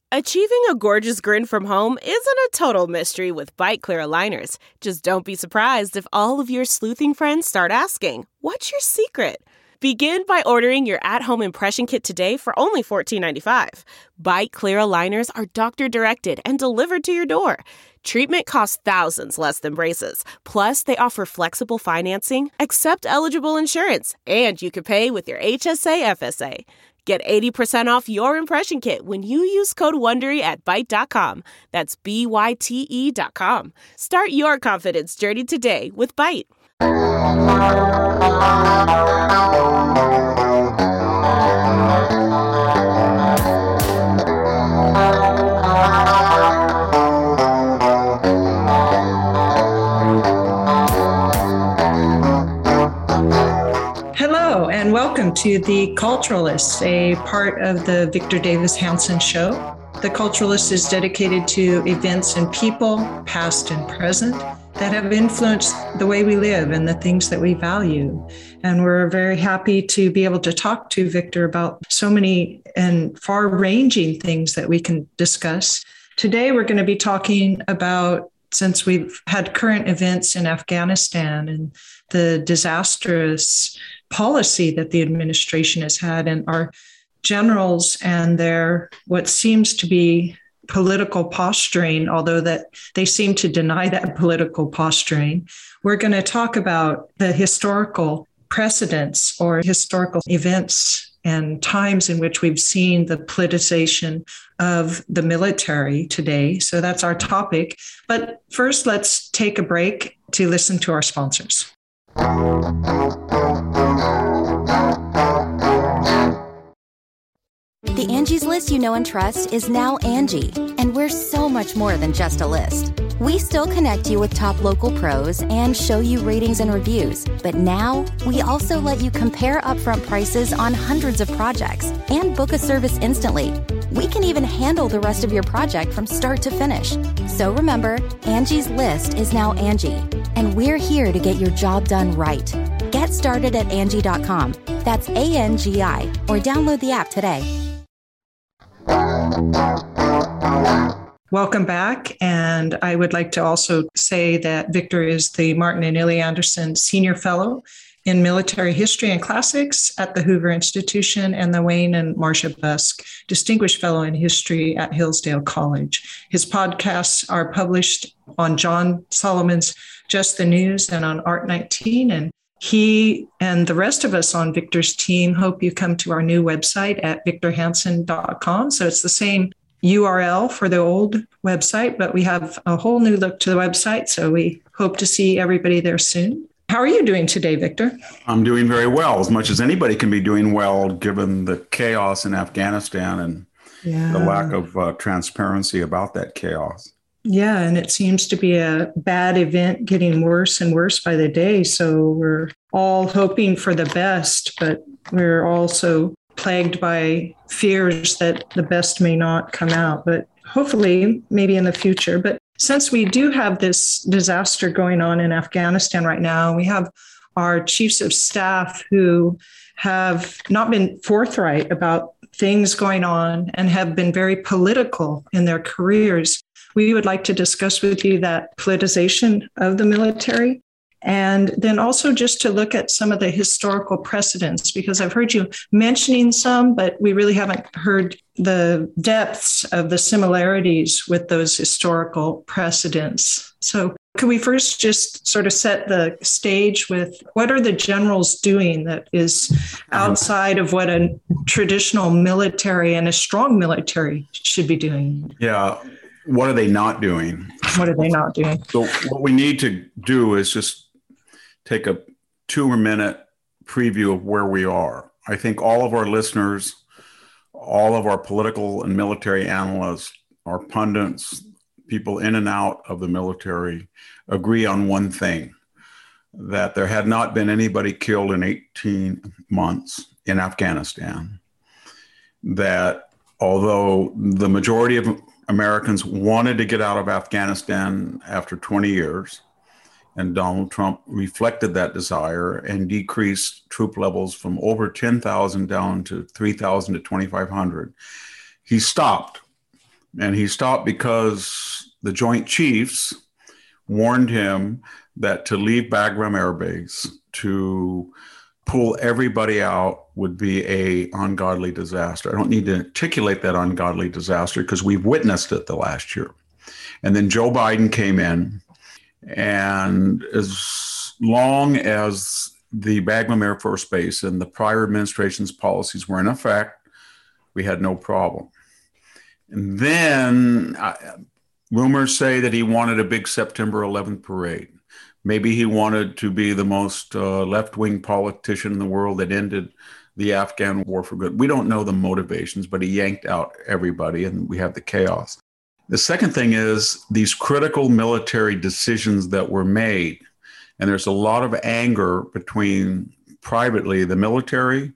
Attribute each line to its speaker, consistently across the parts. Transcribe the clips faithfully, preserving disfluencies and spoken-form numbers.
Speaker 1: Achieving a gorgeous grin from home isn't a total mystery with Byte Clear aligners. Just don't be surprised if all of your sleuthing friends start asking, "What's your secret?" Begin by ordering your at-home impression kit today for only fourteen ninety-five. Byte Clear aligners are doctor-directed and delivered to your door. Treatment costs thousands less than braces. Plus, they offer flexible financing, accept eligible insurance, and you can pay with your H S A F S A. Get eighty percent off your impression kit when you use code WONDERY at byte dot com. That's B Y T E dot com. Start your confidence journey today with Byte.
Speaker 2: Hello, and welcome to The Culturalist, a part of the Victor Davis Hanson Show. The Culturalist is dedicated to events and people, past and present, that have influenced the way we live and the things that we value. And we're very happy to be able to talk to Victor about so many and far-ranging things that we can discuss. Today, we're going to be talking about, since we've had current events in Afghanistan and the disastrous policy that the administration has had, and our generals and their what seems to be political posturing, although that they seem to deny that political posturing. We're going to talk about the historical precedents or historical events and times in which we've seen the politicization of the military today. So that's our topic. But first, let's take a break to listen to our sponsors.
Speaker 3: The Angie's List you know and trust is now Angie, and we're so much more than just a list. We still connect you with top local pros and show you ratings and reviews, but now we also let you compare upfront prices on hundreds of projects and book a service instantly. We can even handle the rest of your project from start to finish. So remember, Angie's List is now Angie, and we're here to get your job done right. Get started at Angie dot com. That's A N G I, or download the app today.
Speaker 2: Welcome back. And I would like to also say that Victor is the Martin and Illie Anderson Senior Fellow in Military History and Classics at the Hoover Institution and the Wayne and Marcia Busk Distinguished Fellow in History at Hillsdale College. His podcasts are published on John Solomon's Just the News and on Art nineteen. And he and the rest of us on Victor's team hope you come to our new website at victor hanson dot com. So it's the same U R L for the old website, but we have a whole new look to the website. So we hope to see everybody there soon. How are you doing today, Victor?
Speaker 4: I'm doing very well, as much as anybody can be doing well, given the chaos in Afghanistan and yeah. the lack of uh, transparency about that chaos.
Speaker 2: Yeah, and it seems to be a bad event getting worse and worse by the day. So we're all hoping for the best, but we're also plagued by fears that the best may not come out, but hopefully maybe in the future. But since we do have this disaster going on in Afghanistan right now, we have our chiefs of staff who have not been forthright about things going on and have been very political in their careers. We would like to discuss with you that politicization of the military, and then also just to look at some of the historical precedents, because I've heard you mentioning some, but we really haven't heard the depths of the similarities with those historical precedents. So could we first just sort of set the stage with what are the generals doing that is outside of what a traditional military and a strong military should be doing?
Speaker 4: Yeah. What are they not doing?
Speaker 2: What are they not doing?
Speaker 4: So what we need to do is just take a two-minute preview of where we are. I think all of our listeners, all of our political and military analysts, our pundits, people in and out of the military agree on one thing, that there had not been anybody killed in eighteen months in Afghanistan. That although the majority of Americans wanted to get out of Afghanistan after twenty years, and Donald Trump reflected that desire and decreased troop levels from over ten thousand down to three thousand to twenty-five hundred. He stopped And he stopped because the Joint Chiefs warned him that to leave Bagram Air Base, to pull everybody out, would be a ungodly disaster. I don't need to articulate that ungodly disaster because we've witnessed it the last year. And then Joe Biden came in, and as long as the Bagram Air Force Base and the prior administration's policies were in effect, we had no problem. And then uh, rumors say that he wanted a big September eleventh parade. Maybe he wanted to be the most uh, left-wing politician in the world that ended the Afghan war for good. We don't know the motivations, but he yanked out everybody, and we have the chaos. The second thing is these critical military decisions that were made. And there's a lot of anger between privately the military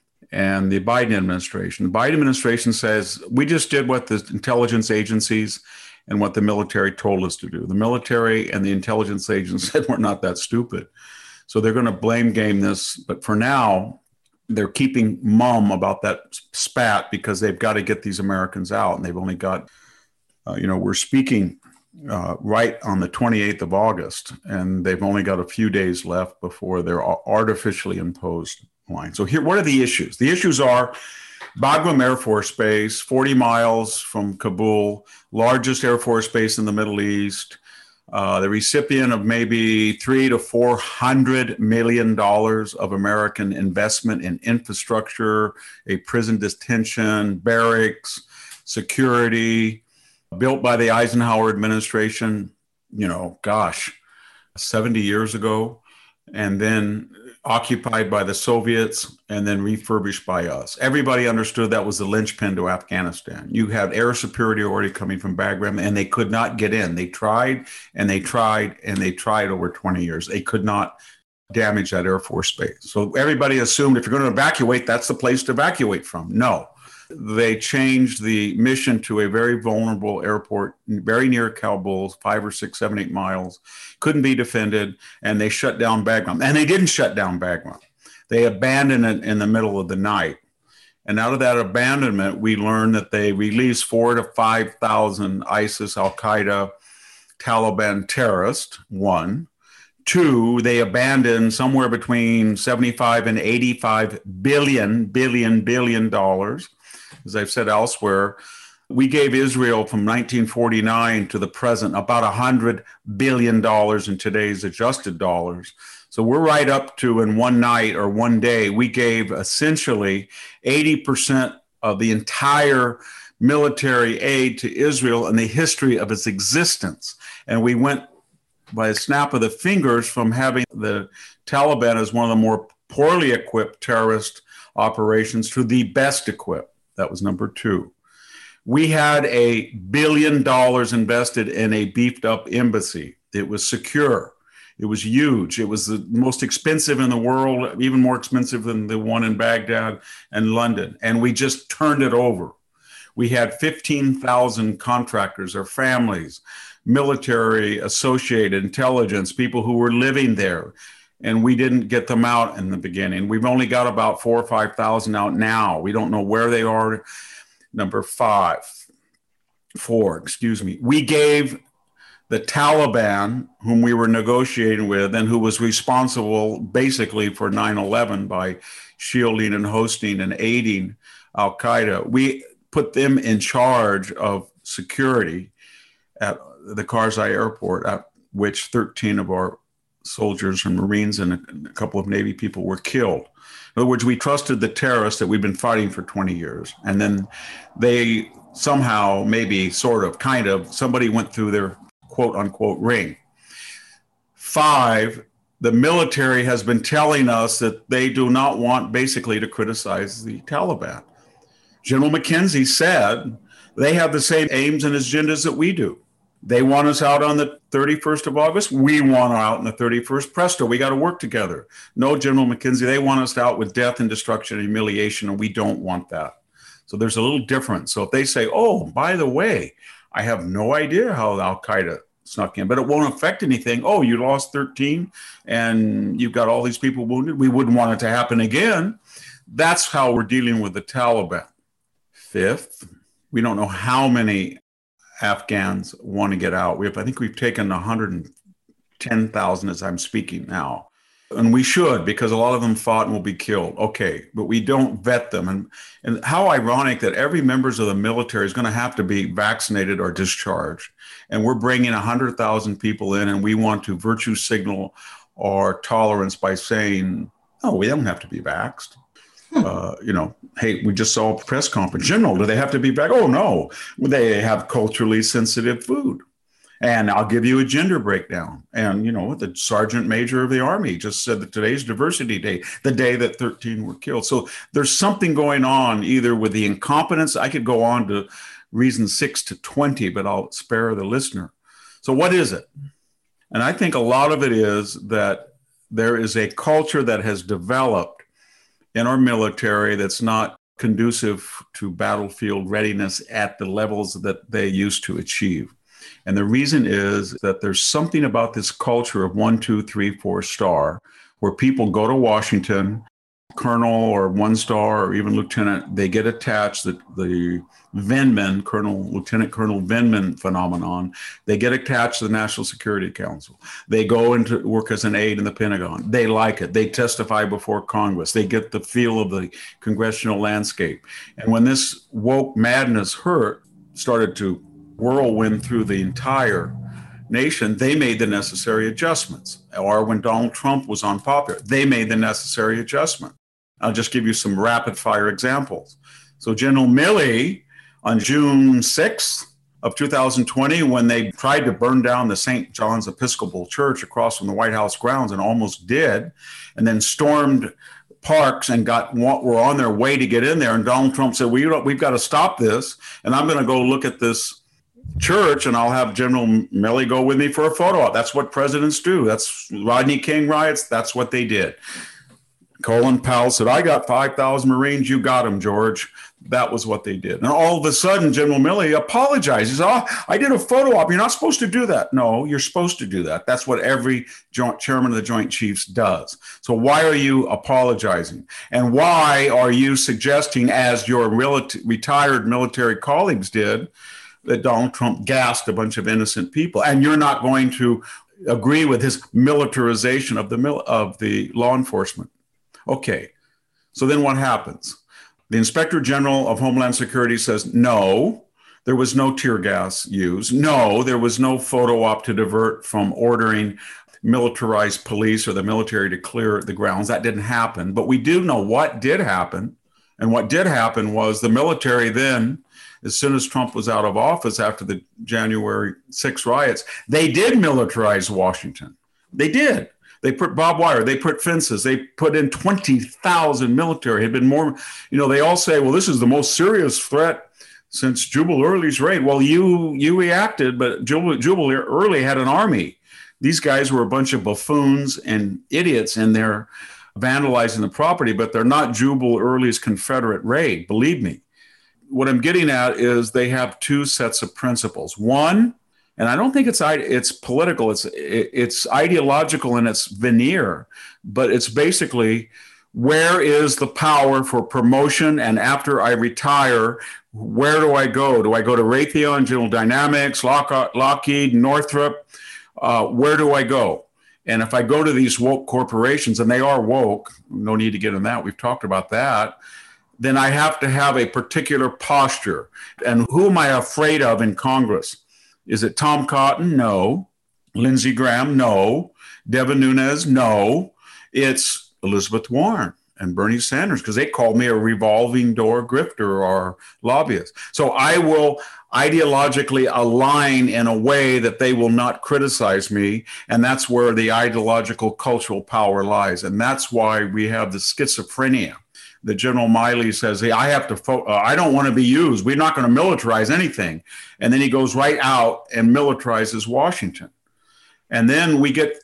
Speaker 4: and the Biden administration. The Biden administration says, we just did what the intelligence agencies and what the military told us to do. The military and the intelligence agents said, we're not that stupid. So they're going to blame game this. But for now, they're keeping mum about that spat because they've got to get these Americans out. And they've only got, uh, you know, we're speaking Uh, right on the twenty-eighth of August, and they've only got a few days left before their artificially imposed line. So here, what are the issues? The issues are Bagram Air Force Base, forty miles from Kabul, largest Air Force base in the Middle East, uh, the recipient of maybe three to four hundred million dollars of American investment in infrastructure, a prison detention, barracks, security, built by the Eisenhower administration, you know, gosh, seventy years ago, and then occupied by the Soviets and then refurbished by us. Everybody understood that was the linchpin to Afghanistan. You had air superiority coming from Bagram, and they could not get in. They tried and they tried and they tried over twenty years. They could not damage that Air Force base. So everybody assumed if you're going to evacuate, that's the place to evacuate from. No. They changed the mission to a very vulnerable airport, very near Kabul, five or six, seven, eight miles, couldn't be defended, and they shut down Bagram. And they didn't shut down Bagram. They abandoned it in the middle of the night. And out of that abandonment, we learned that they released four to five thousand ISIS, Al-Qaeda, Taliban terrorists, one. Two, they abandoned somewhere between seventy-five and eighty-five billion, billion, billion dollars. As I've said elsewhere, we gave Israel from nineteen forty-nine to the present about one hundred billion dollars in today's adjusted dollars. So we're right up to, in one night or one day, we gave essentially eighty percent of the entire military aid to Israel in the history of its existence. And we went by a snap of the fingers from having the Taliban as one of the more poorly equipped terrorist operations to the best equipped. That was number two. We had a billion dollars invested in a beefed up embassy. It was secure. It was huge. It was the most expensive in the world, even more expensive than the one in Baghdad and London. And we just turned it over. We had fifteen thousand contractors, their families, military, associated, intelligence, people who were living there. And we didn't get them out in the beginning. We've only got about four or five thousand out now. We don't know where they are. Number five, four, excuse me. We gave the Taliban, whom we were negotiating with and who was responsible basically for nine eleven by shielding and hosting and aiding Al-Qaeda, we put them in charge of security at the Karzai airport, at which thirteen of our soldiers and Marines and a, and a couple of Navy people were killed. In other words, we trusted the terrorists that we've been fighting for twenty years. And then they somehow, maybe, sort of, kind of, somebody went through their quote unquote ring. Five, the military has been telling us that they do not want basically to criticize the Taliban. General McKenzie said they have the same aims and agendas that we do. They want us out on the thirty-first of August. We want out on the thirty-first. Presto, we got to work together. No, General McKenzie, they want us out with death and destruction and humiliation, and we don't want that. So there's a little difference. So if they say, oh, by the way, I have no idea how Al-Qaeda snuck in, but it won't affect anything. Oh, you lost thirteen and you've got all these people wounded. We wouldn't want it to happen again. That's how we're dealing with the Taliban. Fifth, we don't know how many Afghans want to get out. We have, I think we've taken one hundred ten thousand as I'm speaking now. And we should, because a lot of them fought and will be killed. Okay, but we don't vet them. And, and how ironic that every member of the military is going to have to be vaccinated or discharged. And we're bringing one hundred thousand people in, and we want to virtue signal our tolerance by saying, oh, we don't have to be vaxxed. Uh, you know, hey, we just saw a press conference. General, do they have to be vaxxed? Oh, no, they have culturally sensitive food. And I'll give you a gender breakdown. And, you know, the Sergeant Major of the Army just said that today's Diversity Day, the day that thirteen were killed. So there's something going on either with the incompetence. I could go on to reason six to twenty, but I'll spare the listener. So what is it? And I think a lot of it is that there is a culture that has developed in our military that's not conducive to battlefield readiness at the levels that they used to achieve. And the reason is that there's something about this culture of one, two, three, four star, where people go to Washington, colonel or one star or even lieutenant, they get attached, the, the Vindman, Colonel, Lieutenant Colonel Vindman phenomenon, they get attached to the National Security Council. They go into work as an aide in the Pentagon. They like it. They testify before Congress. They get the feel of the congressional landscape. And when this woke madness hurt, started to whirlwind through the entire nation, they made the necessary adjustments. Or when Donald Trump was unpopular, they made the necessary adjustment. I'll just give you some rapid fire examples. So General Milley on June sixth of two thousand twenty, when they tried to burn down the Saint John's Episcopal Church across from the White House grounds and almost did, and then stormed parks and got were on their way to get in there. And Donald Trump said, we, we've got to stop this. And I'm going to go look at this church and I'll have General Milley go with me for a photo op. That's what presidents do. That's Rodney King riots. That's what they did. Colin Powell said, I got five thousand Marines. You got them, George. That was what they did. And all of a sudden, General Milley apologized. He said, oh, I did a photo op. You're not supposed to do that. No, you're supposed to do that. That's what every joint chairman of the Joint Chiefs does. So why are you apologizing? And why are you suggesting, as your milita- retired military colleagues did, that Donald Trump gassed a bunch of innocent people? And you're not going to agree with his militarization of the mil- of the law enforcement. Okay, so then what happens? The Inspector General of Homeland Security says, no, there was no tear gas used. No, there was no photo op to divert from ordering militarized police or the military to clear the grounds. That didn't happen. But we do know what did happen. And what did happen was the military then, as soon as Trump was out of office after the January sixth riots, they did militarize Washington. They did. They put barbed wire, they put fences, they put in twenty thousand military. It had been more, you know, they all say, well, this is the most serious threat since Jubal Early's raid. Well, you you reacted, but Jubal, Jubal Early had an army. These guys were a bunch of buffoons and idiots, and they're vandalizing the property, but they're not Jubal Early's Confederate raid, believe me. What I'm getting at is they have two sets of principles. One, and I don't think it's it's political, it's it's ideological in its veneer, but it's basically, where is the power for promotion? And after I retire, where do I go? Do I go to Raytheon, General Dynamics, Lock- Lockheed, Northrop? Uh, where do I go? And if I go to these woke corporations, and they are woke, no need to get in that, we've talked about that, then I have to have a particular posture. And who am I afraid of in Congress? Is it Tom Cotton? No. Lindsey Graham? No. Devin Nunes? No. It's Elizabeth Warren and Bernie Sanders, because they called me a revolving door grifter or lobbyist. So I will ideologically align in a way that they will not criticize me. And that's where the ideological cultural power lies. And that's why we have the schizophrenia. The General Miley says, hey, I have to, fo- uh, I don't want to be used. We're not going to militarize anything. And then he goes right out and militarizes Washington. And then we get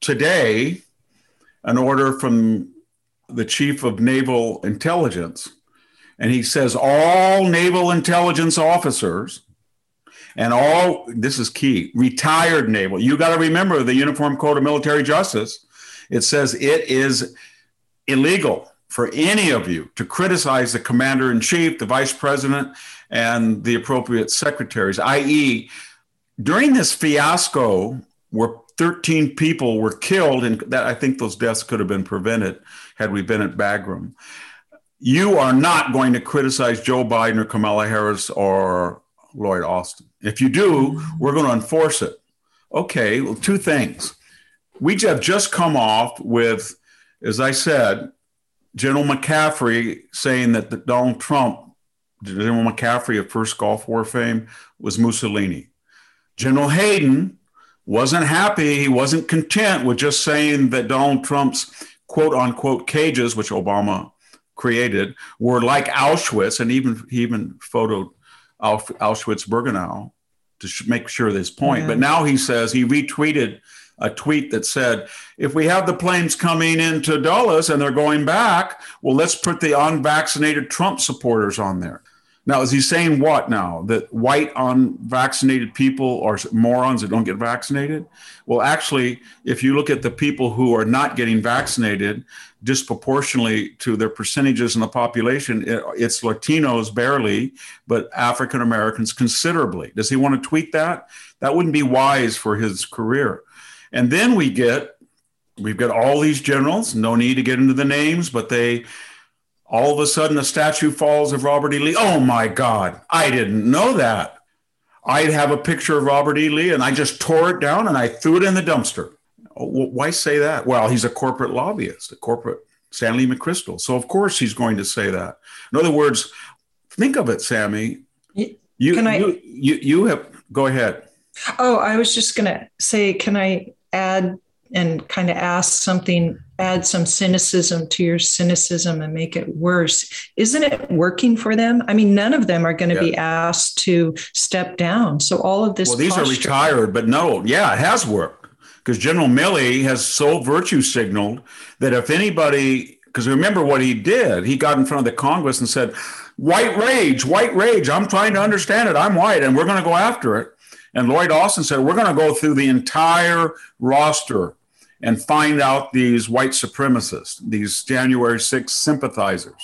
Speaker 4: today an order from the Chief of Naval Intelligence. And he says all naval intelligence officers and all, this is key, retired naval. You got to remember the Uniform Code of Military Justice. It says it is illegal for any of you to criticize the commander in chief, the vice president, and the appropriate secretaries, that is, during this fiasco where thirteen people were killed, and that I think those deaths could have been prevented had we been at Bagram. You are not going to criticize Joe Biden or Kamala Harris or Lloyd Austin. If you do, we're going to enforce it. Okay, well, two things. We have just come off with, as I said, General McCaffrey saying that the Donald Trump, General McCaffrey of First Gulf War fame, was Mussolini. General Hayden wasn't happy. He wasn't content with just saying that Donald Trump's quote unquote cages, which Obama created, were like Auschwitz, and even he even photoed Auschwitz-Birkenau to sh- make sure of this point. Yeah. But now he says, he retweeted a tweet that said, if we have the planes coming into Dulles and they're going back, well, let's put the unvaccinated Trump supporters on there. Now, is he saying what now? That white unvaccinated people are morons that don't get vaccinated? Well, actually, if you look at the people who are not getting vaccinated disproportionately to their percentages in the population, it's Latinos barely, but African Americans considerably. Does he want to tweet that? That wouldn't be wise for his career. And then we get, we've got all these generals, no need to get into the names, but they, all of a sudden a statue falls of Robert E. Lee. Oh my God, I didn't know that. I'd have a picture of Robert E. Lee and I just tore it down and I threw it in the dumpster. Why say that? Well, he's a corporate lobbyist, a corporate Stanley McChrystal. So of course he's going to say that. In other words, think of it, Sammy. You,
Speaker 2: Can I,
Speaker 4: you, you, you have, go ahead.
Speaker 2: Oh, I was just going to say, can I add and kind of ask something, add some cynicism to your cynicism and make it worse? Isn't it working for them? I mean, none of them are going to yeah. be asked to step down. So all of this.
Speaker 4: Well, these posture- are retired, but no, yeah, it has worked. Because General Milley has so virtue signaled that if anybody, because remember what he did, he got in front of the Congress and said, white rage, white rage. I'm trying to understand it. I'm white and we're going to go after it. And Lloyd Austin said, we're going to go through the entire roster and find out these white supremacists, these January sixth sympathizers.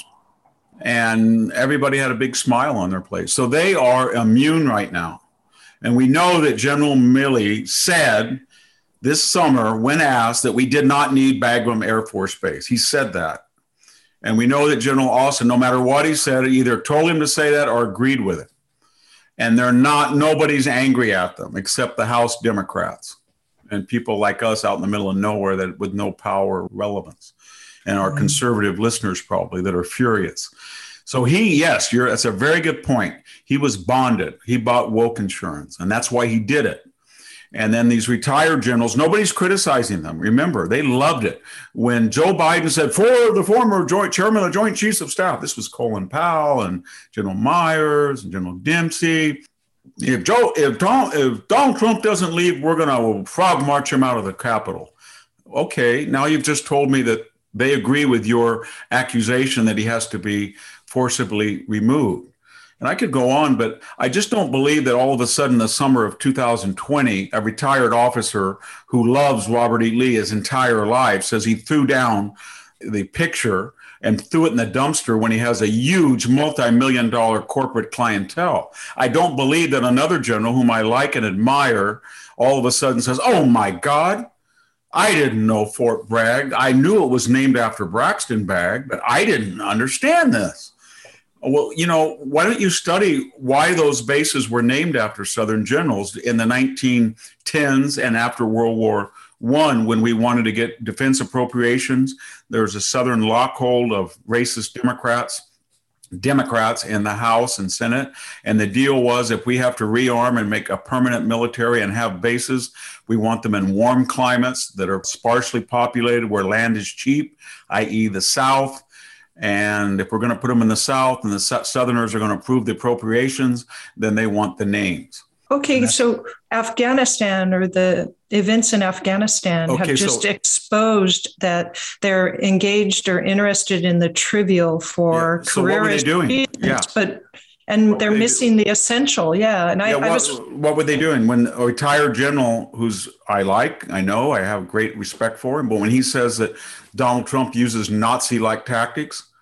Speaker 4: And everybody had a big smile on their face. So they are immune right now. And we know that General Milley said this summer, when asked, that we did not need Bagram Air Force Base. He said that. And we know that General Austin, no matter what he said, either told him to say that or agreed with it. And they're not, nobody's angry at them except the House Democrats and people like us out in the middle of nowhere that with no power or relevance, and our mm-hmm. conservative listeners probably that are furious. So he, yes, you're, that's a very good point. He was bonded. He bought woke insurance, and that's why he did it. And then these retired generals, nobody's criticizing them. Remember, they loved it. When Joe Biden said, for the former joint chairman of the Joint Chiefs of Staff, this was Colin Powell and General Myers and General Dempsey. If Joe, if, Don, if Donald Trump doesn't leave, we're going to frog march him out of the Capitol. Okay, now you've just told me that they agree with your accusation that he has to be forcibly removed. And I could go on, but I just don't believe that all of a sudden, the summer of two thousand twenty, a retired officer who loves Robert E. Lee his entire life says he threw down the picture and threw it in the dumpster when he has a huge multi-million dollar corporate clientele. I don't believe that another general whom I like and admire all of a sudden says, oh my God, I didn't know Fort Bragg. I knew it was named after Braxton Bragg, but I didn't understand this. Well, you know, why don't you study why those bases were named after Southern generals in the nineteen tens and after World War One, when we wanted to get defense appropriations? There was a Southern lockhold of racist Democrats, Democrats in the House and Senate. And the deal was, if we have to rearm and make a permanent military and have bases, we want them in warm climates that are sparsely populated where land is cheap, that is the South. And if we're going to put them in the South and the Southerners are going to approve the appropriations, then they want the names.
Speaker 2: Okay, so Afghanistan, or the events in Afghanistan, okay, have just so, exposed that they're engaged or interested in the trivial for
Speaker 4: yeah, so
Speaker 2: career.
Speaker 4: What were they doing? Yeah.
Speaker 2: But and what they're they missing do? the essential. Yeah. And I,
Speaker 4: yeah, what,
Speaker 2: I was
Speaker 4: what were they doing when a retired general who's I like, I know, I have great respect for him, but when he says that Donald Trump uses Nazi-like tactics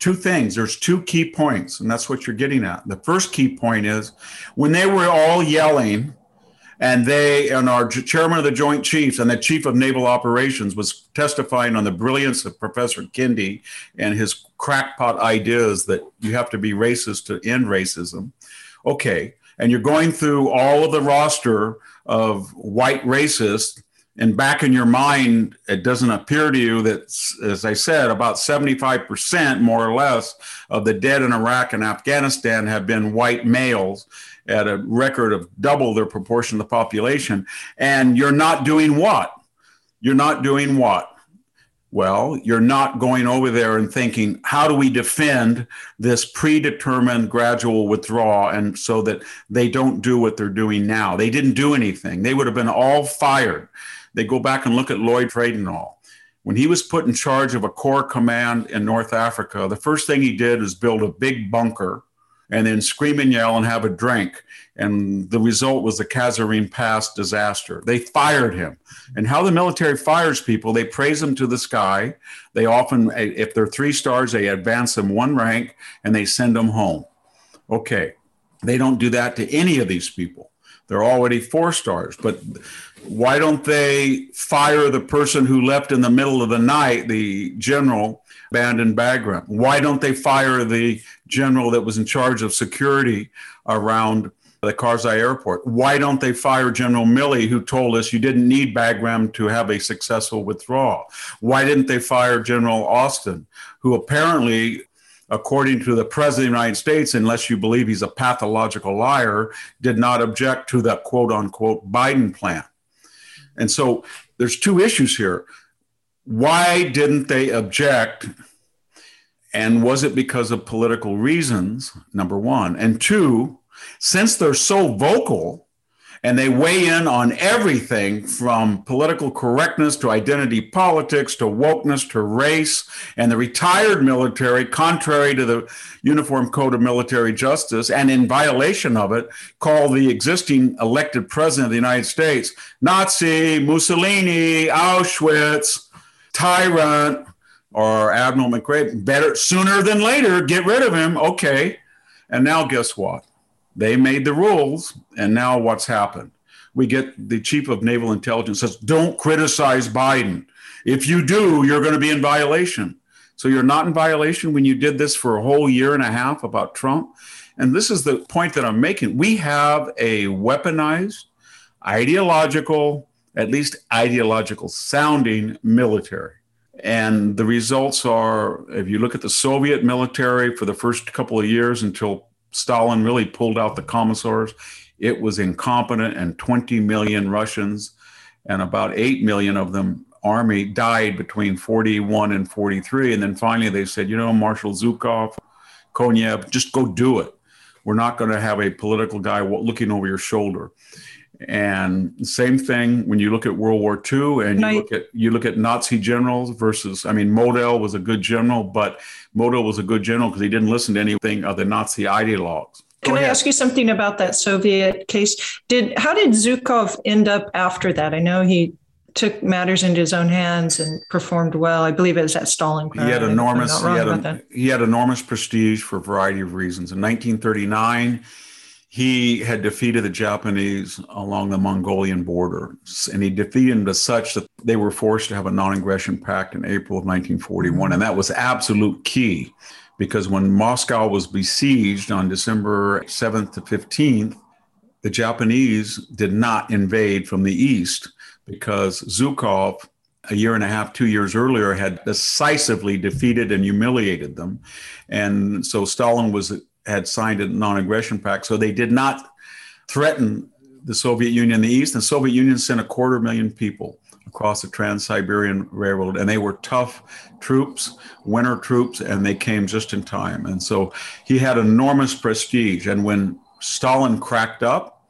Speaker 4: two things. There's two key points, and that's what you're getting at. The first key point is when they were all yelling, and they and our chairman of the Joint Chiefs and the chief of naval operations was testifying on the brilliance of Professor Kendi and his crackpot ideas that you have to be racist to end racism. Okay, and you're going through all of the roster of white racists, and back in your mind, it doesn't appear to you that, as I said, about seventy-five percent more or less of the dead in Iraq and Afghanistan have been white males at a record of double their proportion of the population. And you're not doing what? You're not doing what? Well, you're not going over there and thinking, how do we defend this predetermined gradual withdrawal and so that they don't do what they're doing now? They didn't do anything. They would have been all fired. They go back and look at Lloyd Freydenthal. When he was put in charge of a corps command in North Africa, the first thing he did was build a big bunker and then scream and yell and have a drink. And the result was the Kasserine Pass disaster. They fired him. And how the military fires people, they praise them to the sky. They often, if they're three stars, they advance them one rank and they send them home. Okay, they don't do that to any of these people. They're already four stars. But why don't they fire the person who left in the middle of the night, the general, Bandon Bagram? Why don't they fire the general that was in charge of security around the Karzai airport? Why don't they fire General Milley, who told us you didn't need Bagram to have a successful withdrawal? Why didn't they fire General Austin, who apparently, according to the President of the United States, unless you believe he's a pathological liar, did not object to the quote unquote Biden plan? And so there's two issues here. Why didn't they object? And was it because of political reasons, number one? And two, since they're so vocal and they weigh in on everything from political correctness to identity politics to wokeness to race, and the retired military, contrary to the Uniform Code of Military Justice and in violation of it, call the existing elected president of the United States Nazi, Mussolini, Auschwitz, tyrant, or Admiral McRae. Better sooner than later, get rid of him. Okay. And now guess what? They made the rules, and now what's happened? We get the chief of naval intelligence says, don't criticize Biden. If you do, you're going to be in violation. So you're not in violation when you did this for a whole year and a half about Trump. And this is the point that I'm making. We have a weaponized, ideological, at least ideological sounding military. And the results are, if you look at the Soviet military for the first couple of years until Stalin really pulled out the commissars, it was incompetent, and twenty million Russians and about eight million of them army died between forty-one and forty-three. And then finally they said, you know, Marshal Zhukov, Konev, just go do it. We're not going to have a political guy looking over your shoulder. And same thing when you look at World War Two and you I, look at you look at Nazi generals versus, I mean, Model was a good general, but Model was a good general because he didn't listen to anything of the Nazi ideologues.
Speaker 2: Can I ask you something about that Soviet case? Did how did Zhukov end up after that? I know he took matters into his own hands and performed well. I believe it was at Stalingrad.
Speaker 4: He had enormous he had, a, he had enormous prestige for a variety of reasons. In nineteen thirty-nine, he had defeated the Japanese along the Mongolian border, and he defeated them to such that they were forced to have a non-aggression pact in April of nineteen forty-one. And that was absolute key, because when Moscow was besieged on December seventh to fifteenth, the Japanese did not invade from the east because Zhukov, a year and a half, two years earlier, had decisively defeated and humiliated them. And so Stalin was had signed a non-aggression pact. So they did not threaten the Soviet Union in the East. The Soviet Union sent a quarter million people across the Trans-Siberian Railroad, and they were tough troops, winter troops, and they came just in time. And so he had enormous prestige. And when Stalin cracked up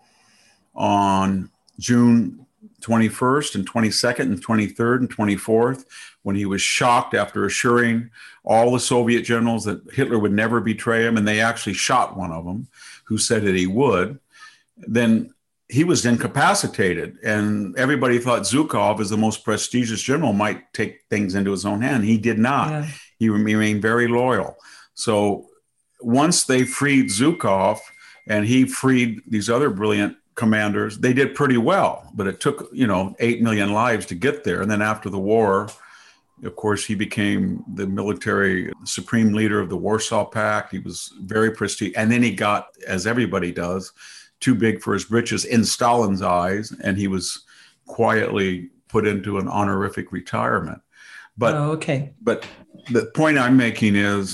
Speaker 4: on June twenty-first and twenty-second and twenty-third and twenty-fourth, when he was shocked after assuring all the Soviet generals that Hitler would never betray him, and they actually shot one of them who said that he would, then he was incapacitated. And everybody thought Zhukov, as the most prestigious general, might take things into his own hand. He did not. Yeah. He remained very loyal. So once they freed Zhukov and he freed these other brilliant commanders, they did pretty well, but it took, you know, eight million lives to get there. And then after the war, of course, he became the military supreme leader of the Warsaw Pact. He was very prestigious. And then he got, as everybody does, too big for his britches in Stalin's eyes, and he was quietly put into an honorific retirement. But,
Speaker 2: oh, okay.
Speaker 4: But the point I'm making is,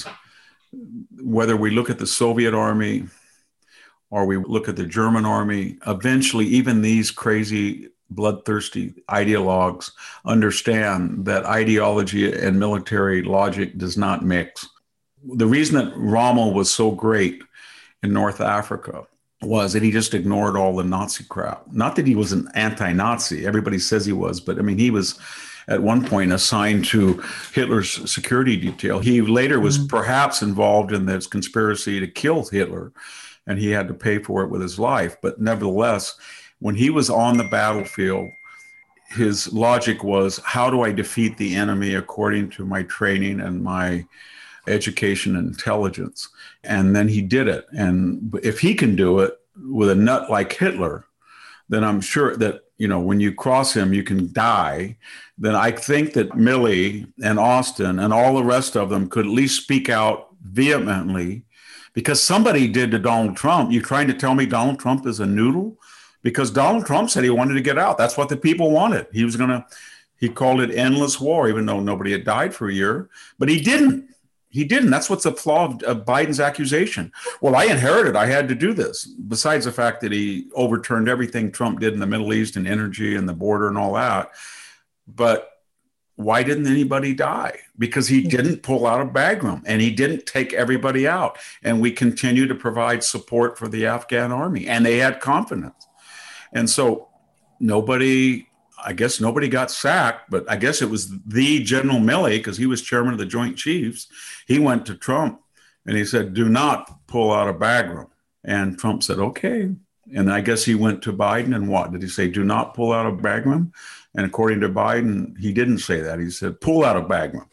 Speaker 4: whether we look at the Soviet army or we look at the German army, eventually even these crazy, bloodthirsty ideologues understand that ideology and military logic does not mix. The reason that Rommel was so great in North Africa was that he just ignored all the Nazi crap. Not that he was an anti-Nazi. Everybody says he was, but I mean, he was at one point assigned to Hitler's security detail. He later was mm-hmm. perhaps involved in this conspiracy to kill Hitler, and he had to pay for it with his life. But nevertheless, when he was on the battlefield, his logic was, how do I defeat the enemy according to my training and my education and intelligence? And then he did it. And if he can do it with a nut like Hitler, then I'm sure that, you know, when you cross him, you can die. Then I think that Milley and Austin and all the rest of them could at least speak out vehemently, because somebody did to Donald Trump. You trying to tell me Donald Trump is a noodle? Because Donald Trump said he wanted to get out. That's what the people wanted. He was going to, he called it endless war, even though nobody had died for a year. But he didn't. He didn't. That's what's the flaw of, of Biden's accusation. Well, I inherited. I had to do this. Besides the fact that he overturned everything Trump did in the Middle East and energy and the border and all that. But why didn't anybody die? Because he didn't pull out of Bagram and he didn't take everybody out. And we continue to provide support for the Afghan army, and they had confidence. And so nobody, I guess nobody got sacked, but I guess it was the General Milley, because he was chairman of the Joint Chiefs. He went to Trump and he said, do not pull out of Bagram. And Trump said, okay. And I guess he went to Biden and what? Did he say, do not pull out of Bagram? And according to Biden, he didn't say that. He said, pull out of Bagram.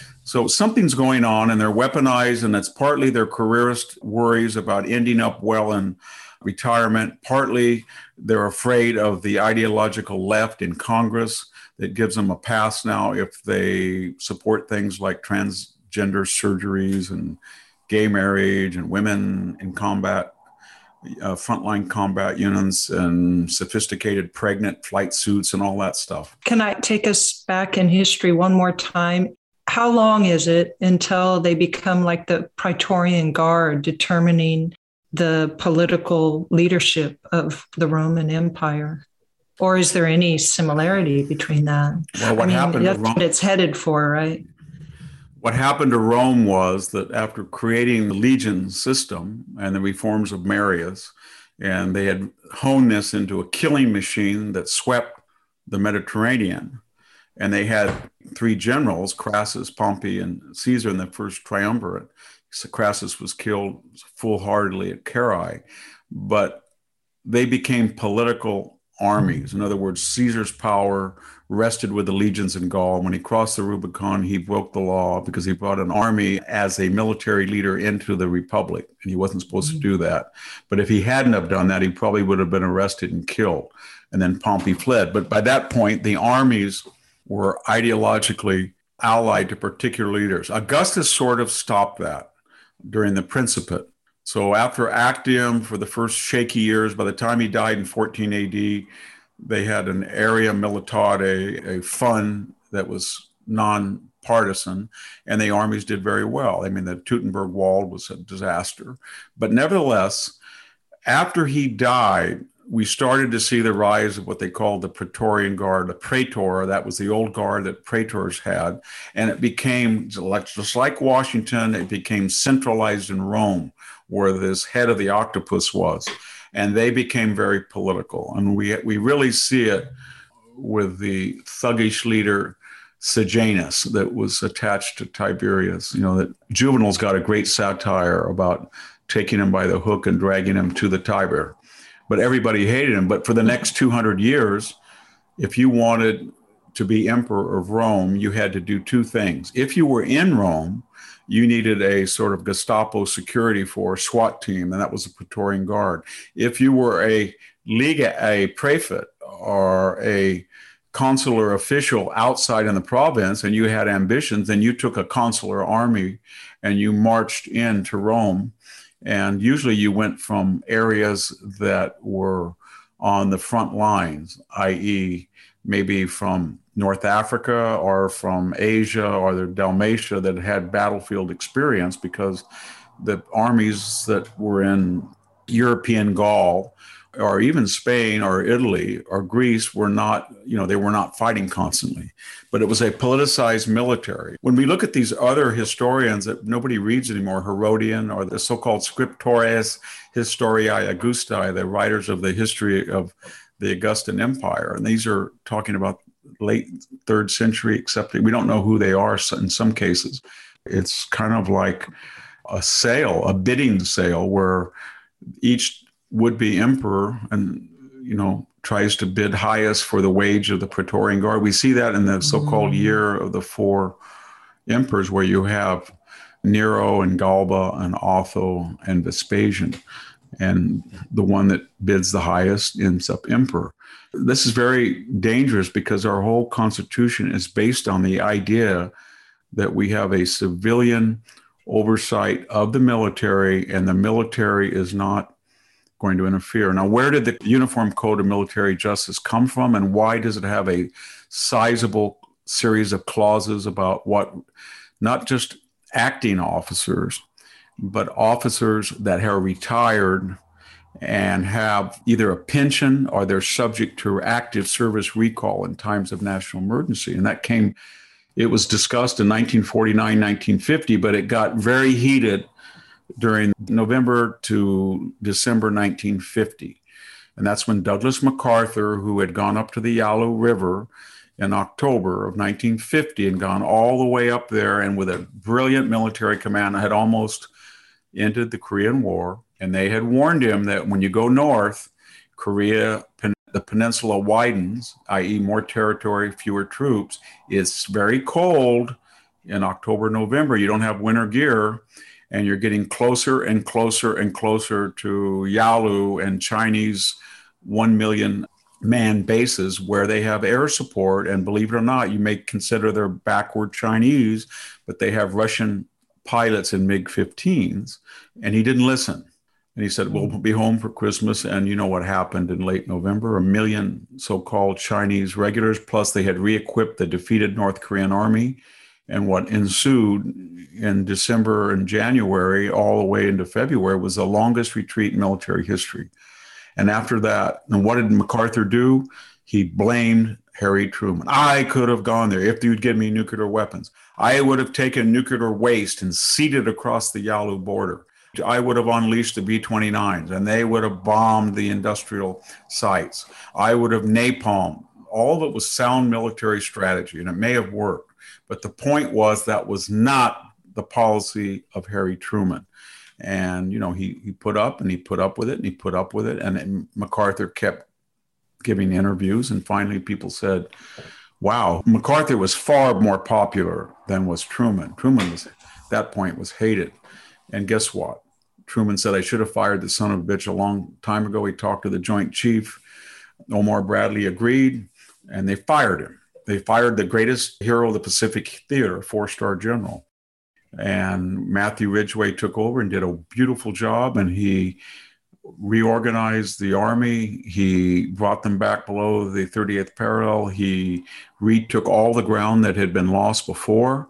Speaker 4: So something's going on, and they're weaponized, and it's partly their careerist worries about ending up well in retirement. Partly they're afraid of the ideological left in Congress that gives them a pass now if they support things like transgender surgeries and gay marriage and women in combat, uh, frontline combat units and sophisticated pregnant flight suits and all that stuff.
Speaker 2: Can I take us back in history one more time? How long is it until they become like the Praetorian Guard, determining the political leadership of the Roman Empire? Or is there any similarity between that?
Speaker 4: Well, what
Speaker 2: I mean,
Speaker 4: happened
Speaker 2: that's
Speaker 4: to Rome,
Speaker 2: what it's headed for, right?
Speaker 4: What happened to Rome was that after creating the legion system and the reforms of Marius, and they had honed this into a killing machine that swept the Mediterranean, and they had three generals, Crassus, Pompey, and Caesar in the first triumvirate. So Crassus was killed foolhardily at Carrhae, but they became political armies. In other words, Caesar's power rested with the legions in Gaul. When he crossed the Rubicon, he broke the law because he brought an army as a military leader into the Republic, and he wasn't supposed mm-hmm. to do that. But if he hadn't have done that, he probably would have been arrested and killed. And then Pompey fled. But by that point, the armies were ideologically allied to particular leaders. Augustus sort of stopped that during the Principate. So after Actium, for the first shaky years, by the time he died in fourteen A D, they had an area militare, a fund that was non-partisan, and the armies did very well. I mean, the Teutoburg Wall was a disaster. But nevertheless, after he died, we started to see the rise of what they called the Praetorian Guard, the praetor. That was the old guard that praetors had. And it became, just like Washington, it became centralized in Rome, where this head of the octopus was. And they became very political. And we, we really see it with the thuggish leader Sejanus that was attached to Tiberius. You know, that Juvenal's got a great satire about taking him by the hook and dragging him to the Tiber. But everybody hated him. But for the next two hundred years, if you wanted to be emperor of Rome, you had to do two things. If you were in Rome, you needed a sort of Gestapo security force, SWAT team, and that was the Praetorian Guard. If you were a Liga, a prefect or a consular official outside in the province and you had ambitions, then you took a consular army and you marched into Rome. And usually you went from areas that were on the front lines, that is maybe from North Africa or from Asia or the Dalmatia that had battlefield experience, because the armies that were in European Gaul or even Spain or Italy or Greece were not, you know, they were not fighting constantly, but it was a politicized military. When we look at these other historians that nobody reads anymore, Herodian or the so-called Scriptores Historiae Augustae, the writers of the history of the Augustan Empire, and these are talking about late third century, except we don't know who they are in some cases. It's kind of like a sale, a bidding sale, where each would-be emperor and, you know, tries to bid highest for the wage of the Praetorian Guard. We see that in the so-called mm. year of the four emperors, where you have Nero and Galba and Otho and Vespasian, and the one that bids the highest ends up emperor. This is very dangerous because our whole constitution is based on the idea that we have a civilian oversight of the military, and the military is not going to interfere. Now, where did the Uniform Code of Military Justice come from, and why does it have a sizable series of clauses about what, not just acting officers, but officers that are retired and have either a pension or they're subject to active service recall in times of national emergency? And that came, it was discussed in nineteen forty-nine, nineteen fifty, but it got very heated during November to December nineteen fifty. And that's when Douglas MacArthur, who had gone up to the Yalu River in October of nineteen fifty and gone all the way up there, and with a brilliant military command, had almost ended the Korean War. And they had warned him that when you go north, Korea, the peninsula widens, that is more territory, fewer troops. It's very cold in October, November. You don't have winter gear, and you're getting closer and closer and closer to Yalu and Chinese one million man bases where they have air support. And believe it or not, you may consider they're backward Chinese, but they have Russian pilots in MiG fifteens. And he didn't listen. And he said, we'll be home for Christmas. And you know what happened in late November? A million so-called Chinese regulars, plus they had re-equipped the defeated North Korean army. And what ensued in December and January all the way into February was the longest retreat in military history. And after that, and what did MacArthur do? He blamed Harry Truman. I could have gone there if you'd give me nuclear weapons. I would have taken nuclear waste and seeded across the Yalu border. I would have unleashed the B twenty-nines, and they would have bombed the industrial sites. I would have napalmed. All of it was sound military strategy, and it may have worked. But the point was that was not the policy of Harry Truman. And, you know, he, he put up and he put up with it and he put up with it. And, and MacArthur kept giving interviews. And finally, people said, wow, MacArthur was far more popular than was Truman. Truman was, at that point, was hated. And guess what? Truman said, I should have fired the son of a bitch a long time ago. He talked to the Joint Chief. Omar Bradley agreed, and they fired him. They fired the greatest hero of the Pacific Theater, four-star general. And Matthew Ridgway took over and did a beautiful job, and he reorganized the army. He brought them back below the thirtieth parallel. He retook all the ground that had been lost before,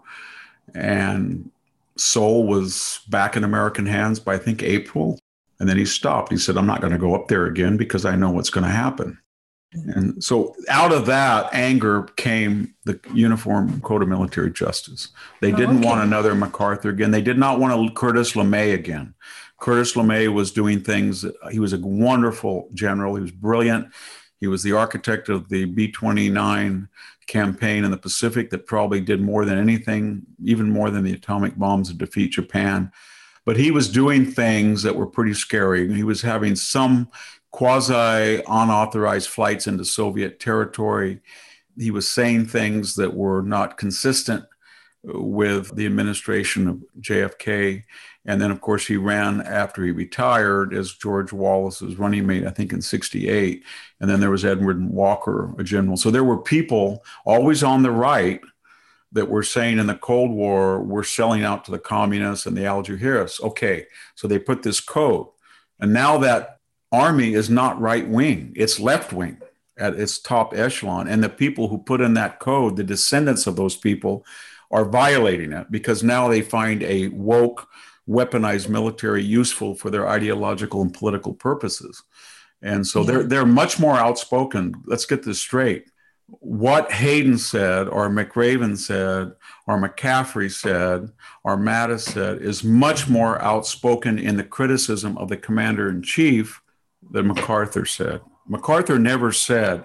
Speaker 4: and Seoul was back in American hands by, I think, April. And then he stopped. He said, I'm not going to go up there again because I know what's going to happen. And so out of that anger came the Uniform Code of Military Justice. They didn't oh, okay. want another MacArthur again. They did not want a Curtis LeMay again. Curtis LeMay was doing things. He was a wonderful general. He was brilliant. He was the architect of the B twenty-nine campaign in the Pacific that probably did more than anything, even more than the atomic bombs to defeat Japan. But he was doing things that were pretty scary. He was having some quasi-unauthorized flights into Soviet territory. He was saying things that were not consistent with the administration of J F K. And then, of course, he ran after he retired as George Wallace's running mate, I think in sixty-eight. And then there was Edward Walker, a general. So there were people always on the right that were saying in the Cold War, we're selling out to the communists and the Algiers. Okay, so they put this code. And now that army is not right wing, it's left wing at its top echelon. And the people who put in that code, the descendants of those people, are violating it because now they find a woke, weaponized military useful for their ideological and political purposes. And so yeah. they're they're much more outspoken. Let's get this straight. What Hayden said, or McRaven said, or McCaffrey said, or Mattis said is much more outspoken in the criticism of the commander-in-chief than MacArthur said. MacArthur never said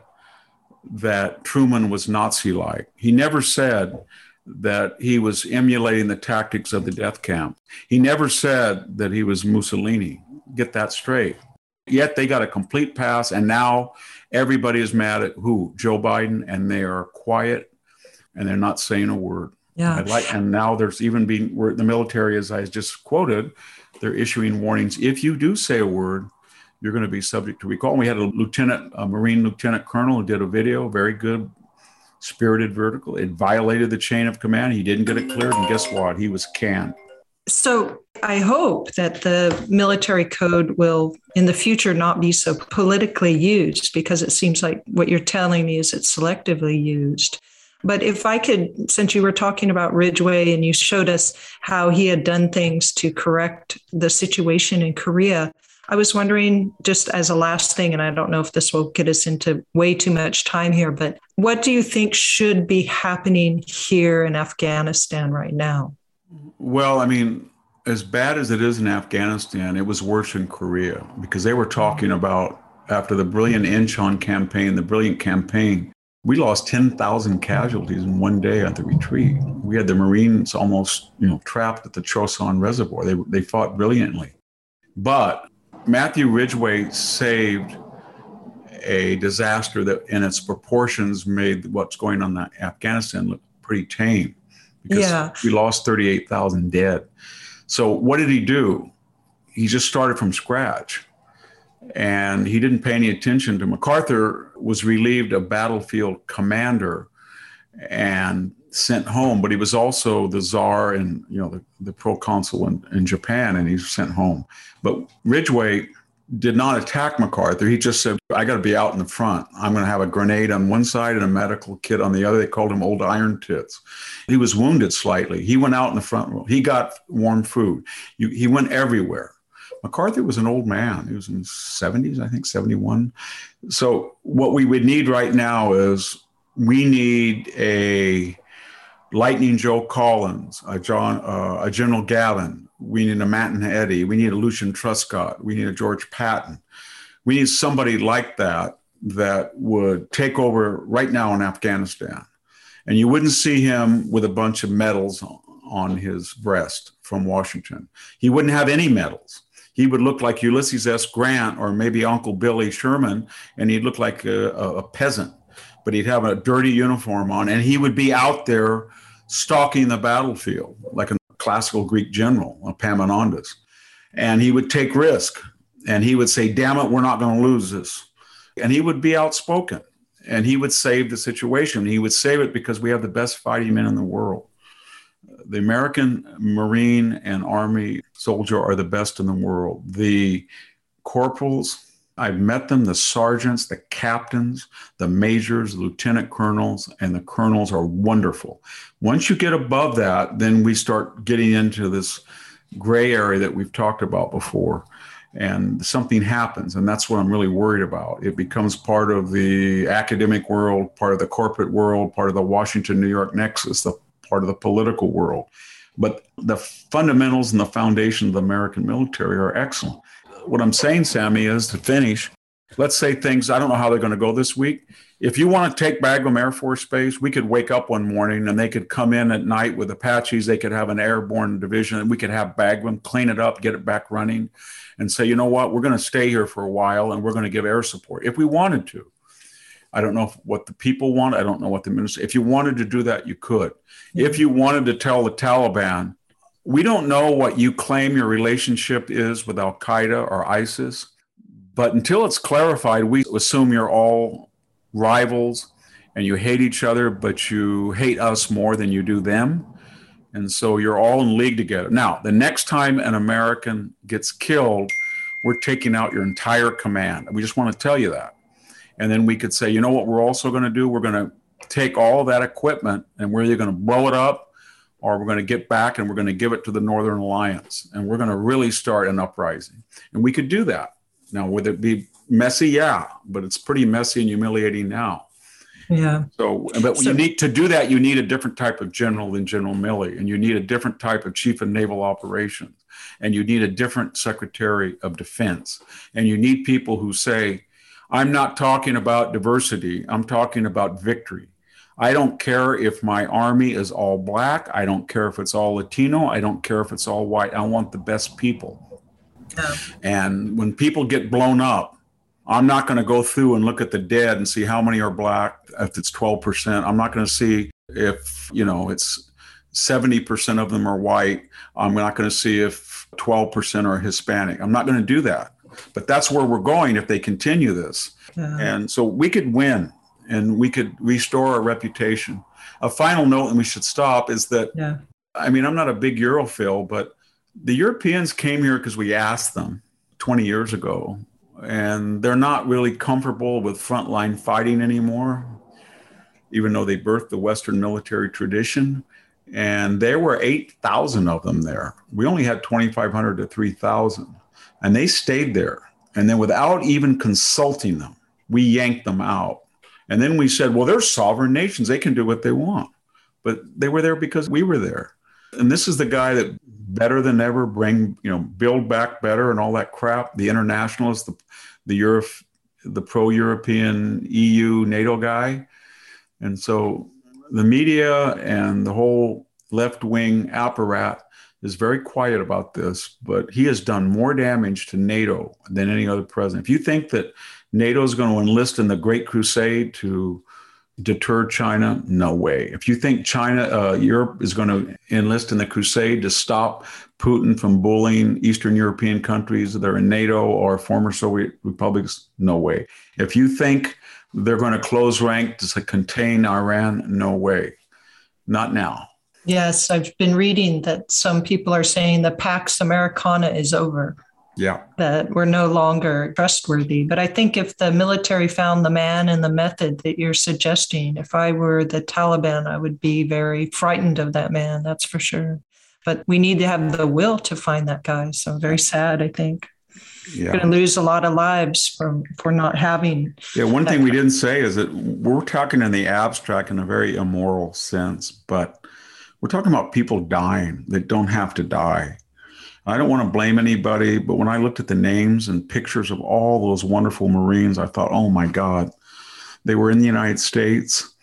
Speaker 4: that Truman was Nazi-like. He never said that he was emulating the tactics of the death camp. He never said that he was Mussolini. Get that straight. Yet they got a complete pass, and now everybody is mad at who? Joe Biden, and they are quiet, and they're not saying a word.
Speaker 2: Yeah.
Speaker 4: I'd like, and now there's even being where the military, as I just quoted, they're issuing warnings. If you do say a word, you're going to be subject to recall. And we had a lieutenant, a Marine lieutenant colonel, who did a video, very good, spirited vertical. It violated the chain of command. He didn't get it cleared, and guess what? He was canned.
Speaker 2: So I hope that the military code will in the future not be so politically used, because it seems like what you're telling me is it's selectively used. But if I could, since you were talking about Ridgway and you showed us how he had done things to correct the situation in Korea, I was wondering, just as a last thing, and I don't know if this will get us into way too much time here, but what do you think should be happening here in Afghanistan right now?
Speaker 4: Well, I mean, as bad as it is in Afghanistan, it was worse in Korea, because they were talking about, after the brilliant Incheon campaign, the brilliant campaign, we lost ten thousand casualties in one day at the retreat. We had the Marines almost, you know, trapped at the Choson Reservoir. They, they fought brilliantly. But Matthew Ridgway saved a disaster that in its proportions made what's going on in Afghanistan look pretty tame, because yeah. we lost thirty-eight thousand dead. So what did he do? He just started from scratch, and he didn't pay any attention to MacArthur was relieved of battlefield commander and sent home, but he was also the czar and, you know, the, the proconsul in, in Japan, and he was sent home. But Ridgway did not attack MacArthur. He just said, I got to be out in the front. I'm going to have a grenade on one side and a medical kit on the other. They called him Old Iron Tits. He was wounded slightly. He went out in the front row. He got warm food. You, he went everywhere. MacArthur was an old man. He was in his seventies, I think, seventy-one. So what we would need right now is we need a Lightning Joe Collins, a, John, uh, a General Gavin. We need a Manton Eddy. We need a Lucian Truscott. We need a George Patton. We need somebody like that that would take over right now in Afghanistan. And you wouldn't see him with a bunch of medals on his breast from Washington. He wouldn't have any medals. He would look like Ulysses S. Grant or maybe Uncle Billy Sherman, and he'd look like a, a peasant. But he'd have a dirty uniform on, and he would be out there stalking the battlefield like a classical Greek general, Epaminondas. And he would take risk, and he would say, damn it, we're not going to lose this. And he would be outspoken, and he would save the situation. He would save it because we have the best fighting men in the world. The American Marine and Army soldier are the best in the world. The corporals, I've met them, the sergeants, the captains, the majors, the lieutenant colonels, and the colonels are wonderful. Once you get above that, then we start getting into this gray area that we've talked about before, and something happens, and that's what I'm really worried about. It becomes part of the academic world, part of the corporate world, part of the Washington-New York nexus, the part of the political world. But the fundamentals and the foundation of the American military are excellent. What I'm saying, Sammy, is to finish, let's say things, I don't know how they're going to go this week. If you want to take Bagram Air Force Base, we could wake up one morning and they could come in at night with Apaches. They could have an airborne division, and we could have Bagram, clean it up, get it back running, and say, you know what, we're going to stay here for a while and we're going to give air support if we wanted to. I don't know if, what the people want. I don't know what the minister. If you wanted to do that, you could. Mm-hmm. If you wanted to tell the Taliban, we don't know what you claim your relationship is with Al Qaeda or ISIS, but until it's clarified, we assume you're all rivals and you hate each other, but you hate us more than you do them. And so you're all in league together. Now, the next time an American gets killed, we're taking out your entire command. We just want to tell you that. And then we could say, you know what we're also going to do? We're going to take all that equipment and we're either going to blow it up or we're going to get back and we're going to give it to the Northern Alliance. And we're going to really start an uprising. And we could do that. Now, would it be messy? Yeah, but it's pretty messy and humiliating now.
Speaker 2: Yeah.
Speaker 4: So, but so, you need to do that. You need a different type of general than General Milley, and you need a different type of chief of naval operations, and you need a different secretary of defense, and you need people who say, I'm not talking about diversity. I'm talking about victory. I don't care if my army is all black. I don't care if it's all Latino. I don't care if it's all white. I want the best people. Yeah. And when people get blown up, I'm not going to go through and look at the dead and see how many are black. If it's twelve percent, I'm not going to see if, you know, it's seventy percent of them are white. I'm not going to see if twelve percent are Hispanic. I'm not going to do that. But that's where we're going if they continue this. Yeah. And so we could win and we could restore our reputation. A final note, and we should stop, is that, yeah. I mean, I'm not a big Europhile, but the Europeans came here because we asked them twenty years ago. And they're not really comfortable with frontline fighting anymore, even though they birthed the Western military tradition. And there were eight thousand of them there. We only had twenty-five hundred to three thousand. And they stayed there. And then without even consulting them, we yanked them out. And then we said, well, they're sovereign nations. They can do what they want. But they were there because we were there. And this is the guy that better than ever, bring, you know, build back better and all that crap. The internationalist, the, the Europe, the pro-European E U, NATO guy. And so the media and the whole left-wing apparat is very quiet about this, but he has done more damage to NATO than any other president. If you think that NATO is going to enlist in the Great Crusade to deter China, no way. If you think China, uh, Europe is going to enlist in the crusade to stop Putin from bullying Eastern European countries that are in NATO or former Soviet republics, no way. If you think they're going to close rank to contain Iran, no way. Not now.
Speaker 2: Yes, I've been reading that some people are saying the Pax Americana is over.
Speaker 4: Yeah.
Speaker 2: That we're no longer trustworthy. But I think if the military found the man and the method that you're suggesting, if I were the Taliban, I would be very frightened of that man. That's for sure. But we need to have the will to find that guy. So very sad, I think. Yeah. We're going to lose a lot of lives from for not having.
Speaker 4: Yeah. One thing we didn't say is that we're talking in the abstract in a very immoral sense, but we're talking about people dying that don't have to die. I don't want to blame anybody, but when I looked at the names and pictures of all those wonderful Marines, I thought, oh my God, they were in the United States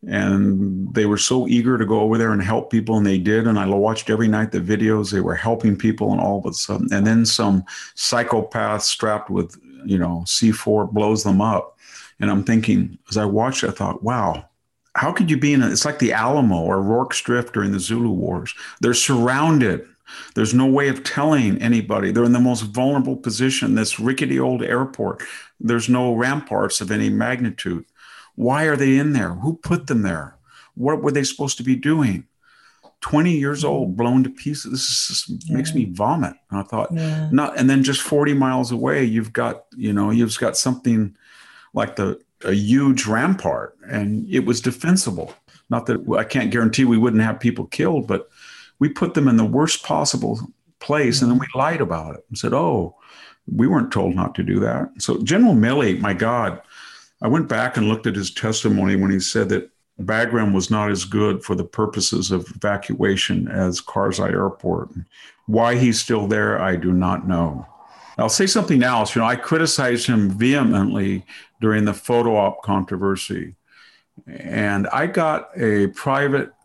Speaker 4: and they were so eager to go over there and help people, and they did. And I watched every night the videos, they were helping people, and all of a sudden, and then some psychopath strapped with, you know, C four blows them up. And I'm thinking, as I watched it, I thought, wow, how could you be in a, it's like the Alamo or Rorke's Drift during the Zulu Wars. They're surrounded. There's no way of telling anybody. They're in the most vulnerable position, this rickety old airport. There's no ramparts of any magnitude. Why are they in there? Who put them there? What were they supposed to be doing? twenty years old, blown to pieces. This is just, yeah. makes me vomit. And I thought, yeah. not, and then just forty miles away, you've got, you know, you've got something like the a huge rampart, and it was defensible. Not that I can't guarantee we wouldn't have people killed, but we put them in the worst possible place, and then we lied about it and said, oh, we weren't told not to do that. So General Milley, my God, I went back and looked at his testimony when he said that Bagram was not as good for the purposes of evacuation as Karzai Airport. Why he's still there, I do not know. I'll say something else. You know, I criticized him vehemently during the photo op controversy, and I got a private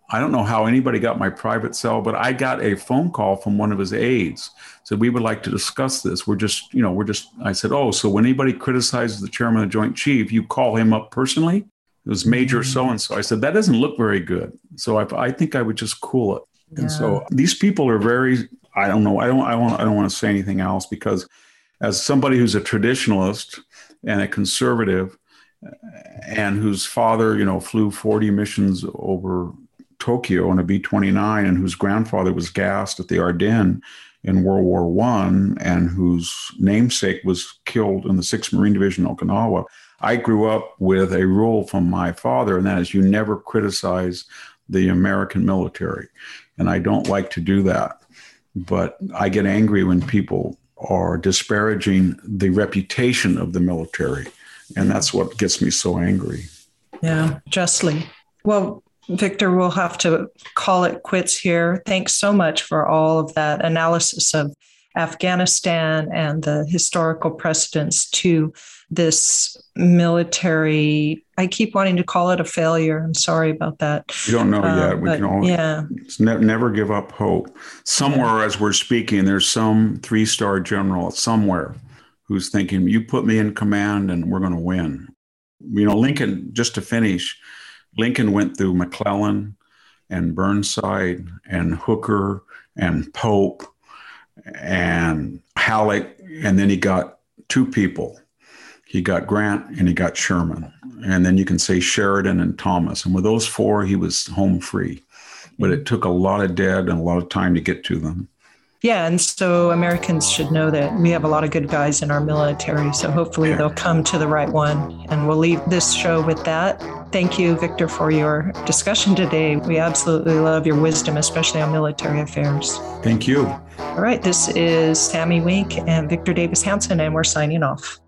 Speaker 4: I don't know how anybody got my private cell, but I got a phone call from one of his aides. Said, we would like to discuss this. We're just, you know, we're just, I said, oh, so when anybody criticizes the chairman of the Joint Chief, you call him up personally? It was Major so-and-so. I said, that doesn't look very good. So I, I think I would just cool it. Yeah. And so these people are very, I don't know, I don't, I want, I don't want to say anything else, because as somebody who's a traditionalist and a conservative and whose father, you know, flew forty missions over Tokyo on a B twenty-nine and whose grandfather was gassed at the Ardennes in World War One and whose namesake was killed in the sixth Marine Division, Okinawa, I grew up with a rule from my father, and that is you never criticize the American military. And I don't like to do that. But I get angry when people are disparaging the reputation of the military. And that's what gets me so angry.
Speaker 2: Yeah, justly. Well, Victor, we'll have to call it quits here. Thanks so much for all of that analysis of Afghanistan and the historical precedents to this military. I keep wanting to call it a failure. I'm sorry about that.
Speaker 4: We don't know
Speaker 2: um,
Speaker 4: yet. We
Speaker 2: but,
Speaker 4: can always
Speaker 2: yeah.
Speaker 4: ne- never give up hope. Somewhere, yeah. as we're speaking, there's some three-star general somewhere who's thinking, you put me in command and we're going to win. You know, Lincoln, just to finish, Lincoln went through McClellan and Burnside and Hooker and Pope and Halleck, and then he got two people. He got Grant and he got Sherman. And then you can say Sheridan and Thomas. And with those four, he was home free. But it took a lot of dead and a lot of time to get to them. Yeah, and so Americans should know that we have a lot of good guys in our military. So hopefully yeah. they'll come to the right one. And we'll leave this show with that. Thank you, Victor, for your discussion today. We absolutely love your wisdom, especially on military affairs. Thank you. All right, this is Tammy Wink and Victor Davis Hanson, and we're signing off.